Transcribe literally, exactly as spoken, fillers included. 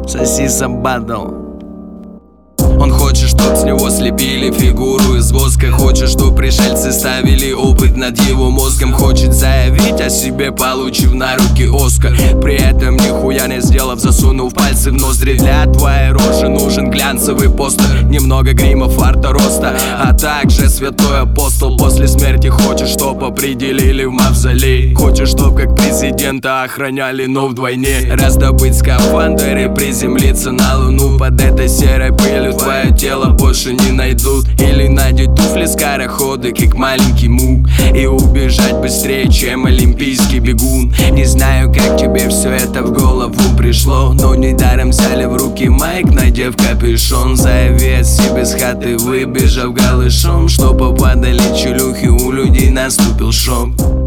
Соси Сабатл. Он хочет, чтоб с него слепили фигуру из воска. Хочет, чтоб пришельцы ставили опыт над его мозгом. Хочет заявить о себе, получив на руки Оскар. При этом нихуя не сделав, засунув пальцы в ноздри. Для твоей рожи нужен глянцевый постер, немного грима, фарта, роста, а также святой апостол. После смерти хочет, чтоб определили в мавзолей. Хочет, чтоб как президента охраняли, но вдвойне. Раздобыть скафандр и приземлиться на луну. Под этой серой пылью твое тело больше не найдут. Или надеть туфли скороходы, как маленький мук, и убежать быстрее, чем олимпийский бегун. Не знаю, как тебе все это в голову пришло, но недаром взяли в руки майк, надев капюшон. Заяви от себе с хаты, выбежав голышом, что попадали челюхи, у людей наступил шок.